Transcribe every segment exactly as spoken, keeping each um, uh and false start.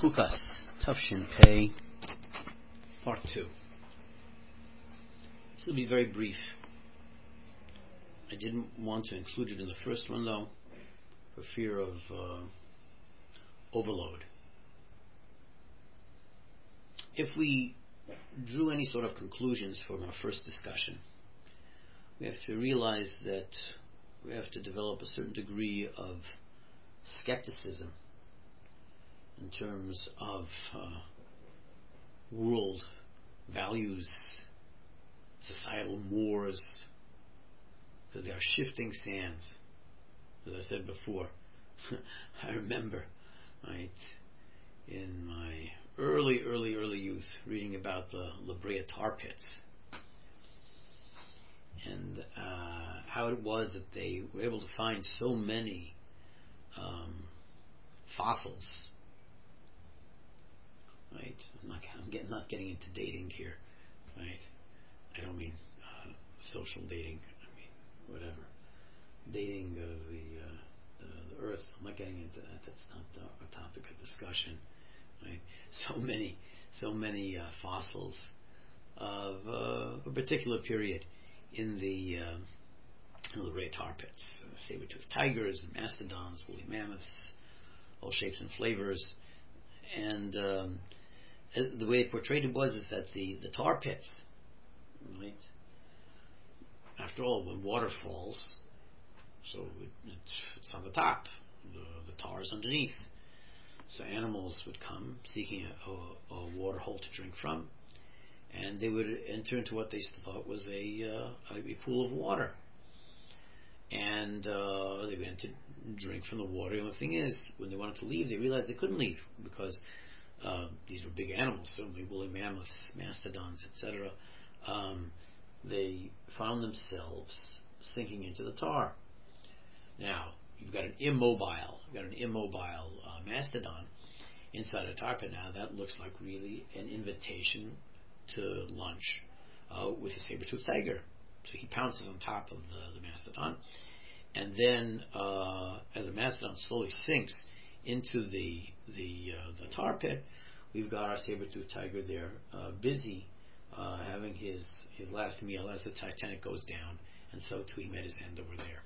Chukas, Tafshin Pei, Part two. This will be very brief. I didn't want to include it in the first one, though, for fear of uh, overload. If we drew any sort of conclusions from our first discussion, we have to realize that we have to develop a certain degree of skepticism in terms of uh, world values, societal mores, because they are shifting sands. As I said before, I remember, right, in my early, early, early youth, reading about the La Brea tar pits, and uh, how it was that they were able to find so many um, fossils. Right, I'm not, I'm getting, not getting into dating here, right? I don't mean uh, social dating. I mean whatever, dating of the, uh, the the Earth. I'm not getting into that. That's not the, a topic of discussion, right? So many, so many uh, fossils of uh, a particular period in the uh, in the Brea tar pits, uh, saber-toothed tigers, mastodons, woolly mammoths, all shapes and flavors, and um, the way it portrayed it was is that the, the tar pits, right? After all, when water falls, so it, it's, it's on the top, the, the tar is underneath. So animals would come seeking a, a, a water hole to drink from, and they would enter into what they thought was a, uh, a pool of water. And uh, they went to drink from the water. And the thing is, when they wanted to leave, they realized they couldn't leave because Uh, these were big animals, certainly woolly mammoths, mastodons, et cetera. Um, they found themselves sinking into the tar. Now, you've got an immobile, you've got an immobile uh, mastodon inside a tar pit. Now, that looks like really an invitation to lunch uh, with a saber-toothed tiger. So he pounces on top of the, the mastodon, and then uh, as the mastodon slowly sinks into the the uh, the tar pit, we've got our saber-toothed tiger there, uh, busy uh, having his his last meal as the Titanic goes down, and so too he met his end over there.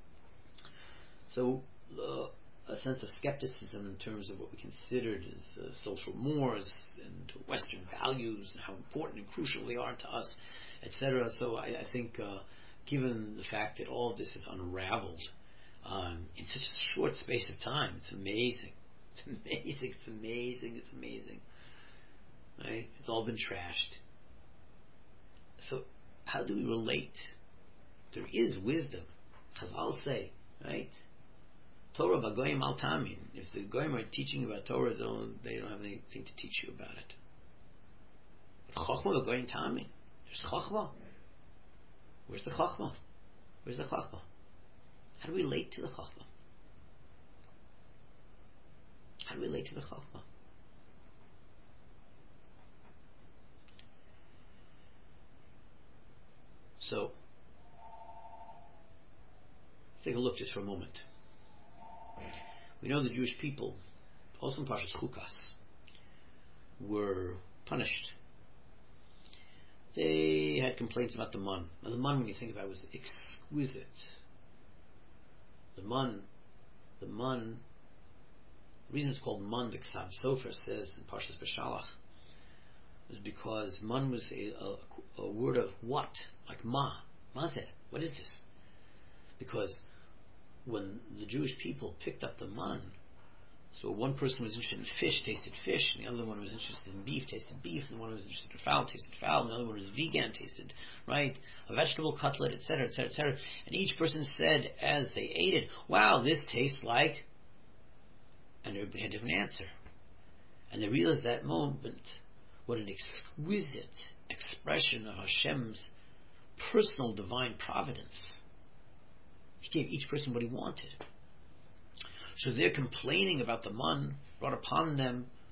So uh, a sense of skepticism in terms of what we considered as uh, social mores and Western values and how important and crucial they are to us, et cetera. So I, I think, uh, given the fact that all of this is unraveled Um, in such a short space of time, it's amazing. It's amazing. It's amazing. It's amazing. Right? It's all been trashed. So, how do we relate? There is wisdom. Chazal say, right? Torah b'goyim al tamin. If the goyim are teaching about Torah, don't, they don't have anything to teach you about it. Chochma b'goyim tamin. There's chochma. Where's the chochma? Where's the chochma? How do we relate to the Chachma? How do we relate to the Chachma? So, let's take a look just for a moment. We know the Jewish people, also in Parshas Chukas, were punished. They had complaints about the man. Now, the man, when you think about it, was exquisite. The man, the man, the reason it's called man, the Ksav Sofer says in Parshas Beshalach, is because man was a, a, a word of what? Like ma. Mazeh. What is this? Because when the Jewish people picked up the man, so one person was interested in fish, tasted fish, and the other one was interested in beef, tasted beef, and the one was interested in fowl, tasted fowl, and the other one was vegan, tasted, right, a vegetable cutlet, et cetera, et cetera, et cetera. And each person said, as they ate it, wow, this tastes like, and everybody had a different answer. And they realized that moment, what an exquisite expression of Hashem's personal divine providence. He gave each person what he wanted. So they're complaining about the man brought upon them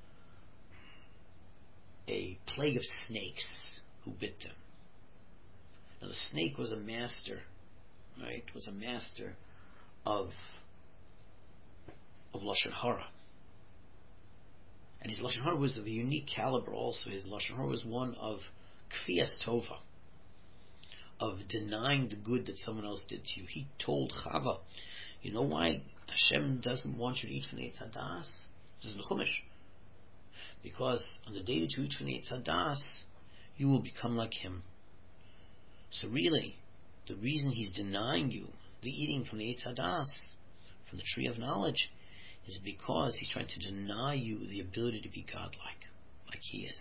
a plague of snakes who bit them. Now the snake was a master, right? Was a master of of Lashon Hara. And his Lashon Hara was of a unique caliber also. His Lashon Hara was one of Kfiyas Tova, of denying the good that someone else did to you. He told Chava, you know why Hashem doesn't want you to eat from the Eitz Hadas? This is the Chumash. Because on the day that you eat from the Eitz Hadas, you will become like him. So really, the reason he's denying you the eating from the Eitz Hadas, from the tree of knowledge, is because he's trying to deny you the ability to be godlike, like he is.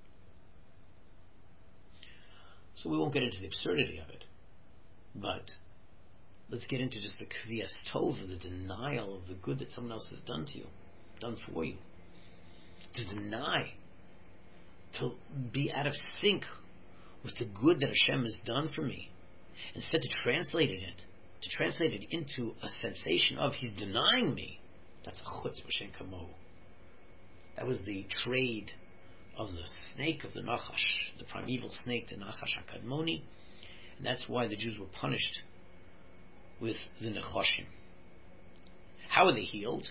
So we won't get into the absurdity of it, but let's get into just the Kviyas Tova, the denial of the good that someone else has done to you, done for you. To deny, to be out of sync with the good that Hashem has done for me, instead to translate it, to translate it into a sensation of he's denying me. That's a chutzpah shen kamo. That was the trade of the snake of the Nachash, the primeval snake, the Nachash HaKadmoni, and that's why the Jews were punished with the Nechashim. How are they healed?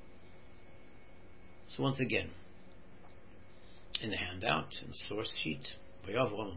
So once again, in the handout, in the source sheet, we've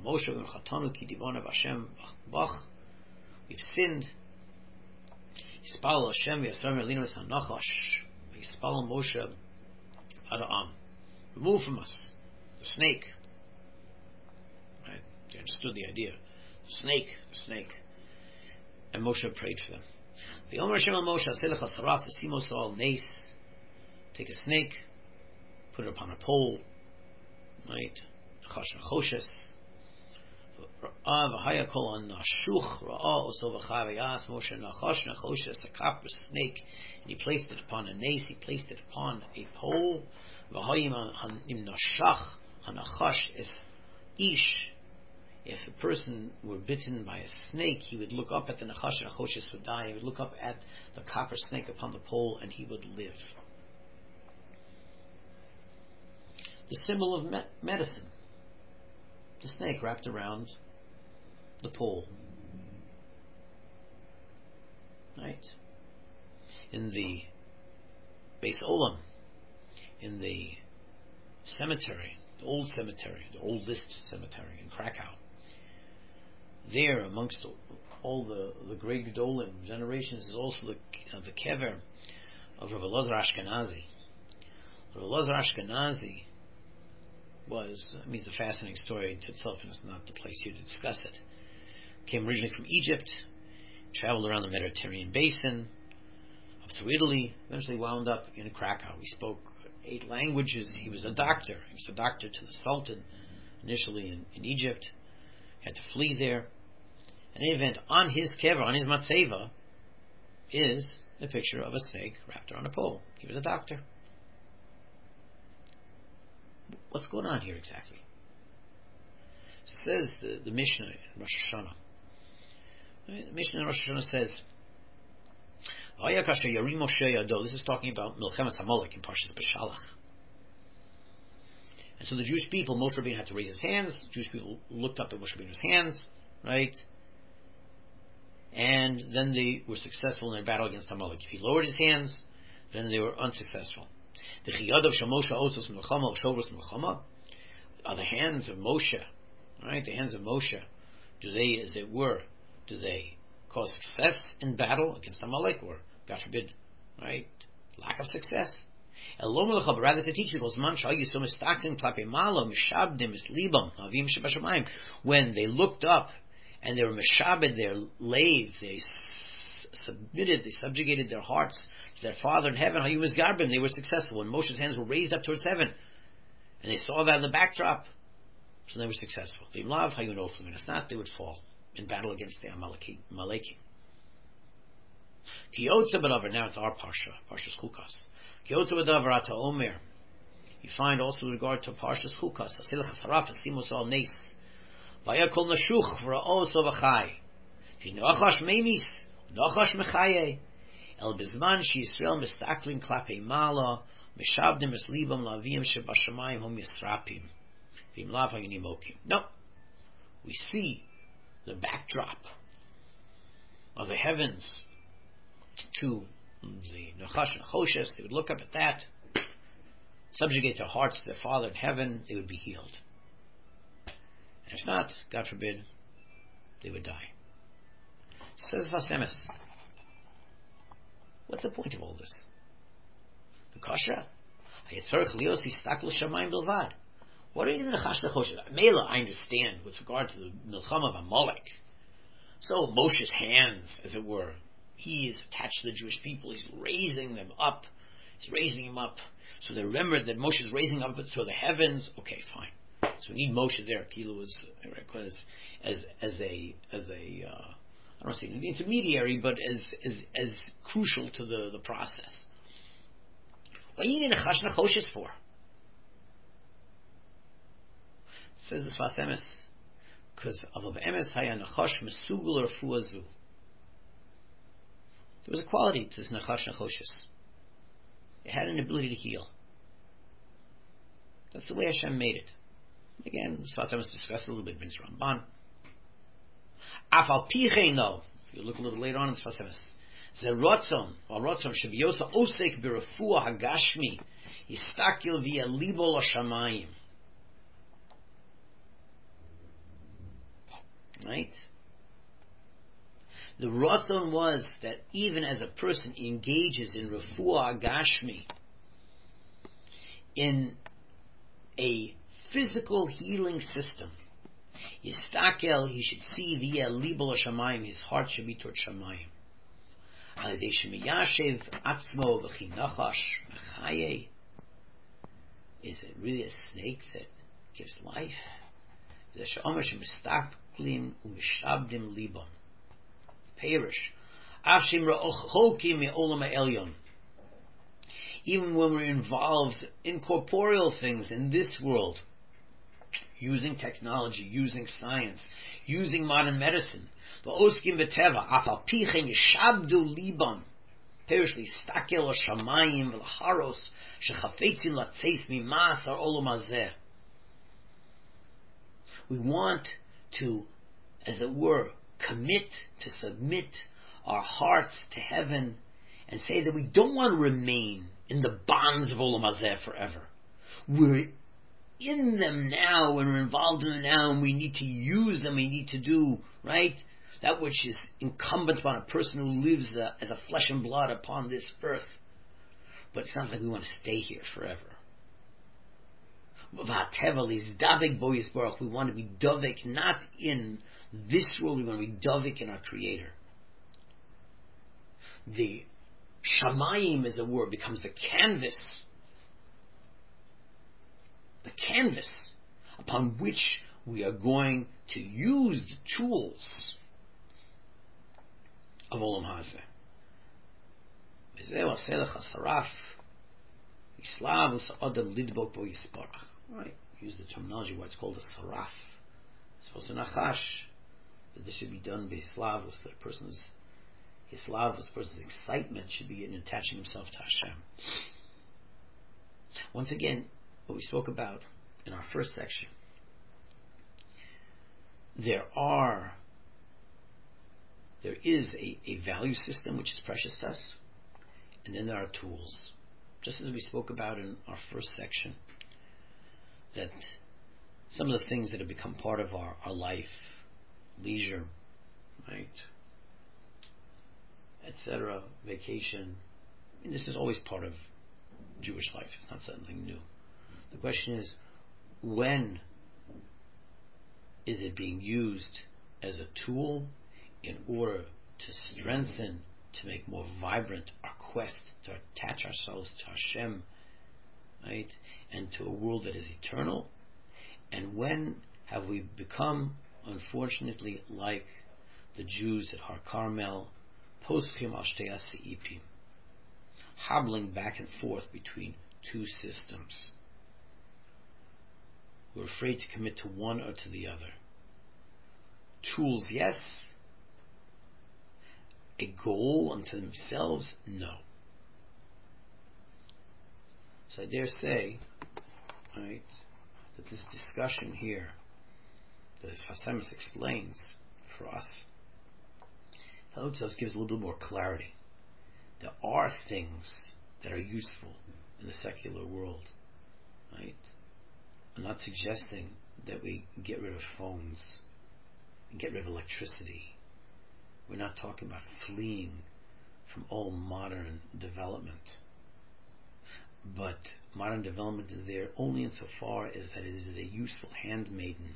sinned. Yispal Hashem v'yasar melinos hanachash. Yispal Moshe Adam. Remove from us the snake. Right? They understood the idea. The snake, the snake. And Moshe prayed for them. V'yomer Hashem al Moshe aselech asaraf v'simos al neis. Take a snake, put it upon a pole. Right? Chash nachoshes. Ra'a v'haya kol an nashuch ra'a oso v'cha v'yas Moshe nachash nachoshes, a copper snake, and he placed it upon a nace, he placed it upon a pole. V'hayim im nashach hanachash is ish. If a person were bitten by a snake, he would look up at the nachash nachoshes would die. He would look up at the copper snake upon the pole, and he would live. The symbol of me- medicine. The snake wrapped around the pole. Right? In the Beis Olam, in the cemetery, the old cemetery, the oldest cemetery in Krakow, there amongst all the, the great Gedolim generations is also the, uh, the kever of Rav Elazar Ashkenazi. Rav Elazar Ashkenazi was, I mean, it's a fascinating story to itself, and it's not the place here to discuss it. Came originally from Egypt, traveled around the Mediterranean basin, up through Italy, eventually wound up in Krakow. He spoke eight languages. He was a doctor. He was a doctor to the Sultan, initially in, in Egypt. Had to flee there. In any event, on his kever, on his matzeva, is a picture of a snake wrapped around a pole. He was a doctor. What's going on here exactly? So it says the, the Mishnah in Rosh Hashanah. Right? The Mishnah in Rosh Hashanah says, this is talking about Milchemes Hamalek in Parshas Beshalach. And so the Jewish people, Moshe Rabbeinu had to raise his hands. The Jewish people looked up at Moshe Rabbeinu's hands, right? And then they were successful in their battle against Hamalek. If he lowered his hands, then they were unsuccessful. The chiyadav shemoshe osos melchama shovros melchama are the hands of Moshe, right? The hands of Moshe. Do they, as it were, do they cause success in battle against Amalek, or God forbid, right, lack of success? Rather to teach you, when they looked up and they were meshabed their lave, they submitted, they subjugated their hearts to their Father in heaven. Hayum Garbim, they were successful. When Moshe's hands were raised up towards heaven, and they saw that in the backdrop, so they were successful. If not, they would fall in battle against the Amaleki. Now it's our parsha, Parshas Chukas. You find also with regard to Parshas Chukas, Vayakol Nashuch v'ra'os ovachai. V'nochash memis, nochash mechaye. El bizman sheYisrael mistaklim klapei mala, mishavdim es libam lavim shebashamayim hom yisrapim. V'im lav hayunimokim. No. We see the backdrop of the heavens to the Nachash and Choshes. They would look up at that. subjugate their hearts to their Father in heaven, they would be healed. And if not, God forbid, they would die. Says Sfas Emes, what's the point of all this? The kasha? What are you going to chashna choshev? Mela, I understand with regard to the milchama of Amalek. So Moshe's hands, as it were, he is attached to the Jewish people. He's raising them up. He's raising them up. So they remember that Moshe is raising up to the heavens. Okay, fine. So we need Moshe there. Kilo was as as as a as a uh, I don't want to say an intermediary, but as as as crucial to the, the process. What are you need a chashna choshes for? Says the Sfas Emes, because Avav Emes haya nachash mesugul refuazu. There was a quality to this nachash nachoshes. It had an ability to heal. That's the way Hashem made it. Again, Sfas Emes discussed a little bit. Vince Ramban. Afal pichein, though, if you look a little later on in Sfas Emes, ze rotzon, or rotzon shebiyosa osek berefua hagashmi, yistakil via libo l'shamayim. Right? The rotzon was that even as a person engages in refuah agashmi, in a physical healing system, yistakel, he should see via libel shamayim, his heart should be toward shamayim. Alidei shemiyashev atzmo v'chinachash mechaye. Is it really a snake that gives life? The she'omer shemistaklim u'mishabdim libam. Perish. Even when we're involved in corporeal things in this world, using technology, using science, using modern medicine, we want to, as it were, commit, to submit our hearts to heaven and say that we don't want to remain in the bonds of Olam Hazeh forever. We're in them now and we're involved in them now and we need to use them, we need to do, right, that which is incumbent upon a person who lives uh, as a flesh and blood upon this earth. But it's not like we want to stay here forever. We want to be davik not in this world, we want to be davik in our Creator. The shamayim, as it were, becomes the canvas, the canvas upon which we are going to use the tools of Olam Hazeh. Right? Use the terminology why it's called a saraf. It's supposed to nachash that this should be done by Hislavus, that a person's Hislavus, a person's excitement should be in attaching himself to Hashem. Once again, what we spoke about in our first section, there are there is a, a value system which is precious to us, and then there are tools. Just as we spoke about in our first section, that some of the things that have become part of our, our life, leisure, right, et cetera, vacation, I mean, this is always part of Jewish life. It's not something new. The question is, when is it being used as a tool in order to strengthen, to make more vibrant our quest to attach ourselves to Hashem, right, and to a world that is eternal? And when have we become, unfortunately, like the Jews at Har Carmel, poschim al shtei seipim, hobbling back and forth between two systems? We're afraid to commit to one or to the other. Tools, yes. A goal unto themselves, no. So I dare say, right, that this discussion here, that as Sfas Emes explains for us, helps us, gives a little bit more clarity. There are things that are useful in the secular world. I'm not suggesting that we get rid of phones and get rid of electricity. We're not talking about fleeing from all modern development. But modern development is there only insofar as that it is a useful handmaiden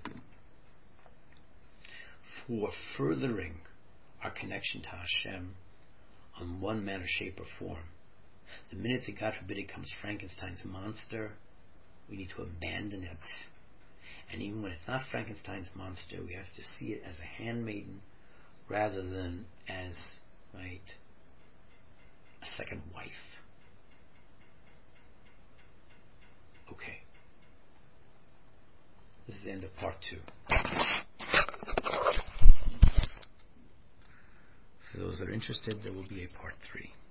for furthering our connection to Hashem on one manner, shape, or form. The minute that, God forbid, it comes Frankenstein's monster, we need to abandon it. And even when it's not Frankenstein's monster, we have to see it as a handmaiden rather than as, right, a second wife. Okay. This is the end of part two. For those that are interested, there will be a part three.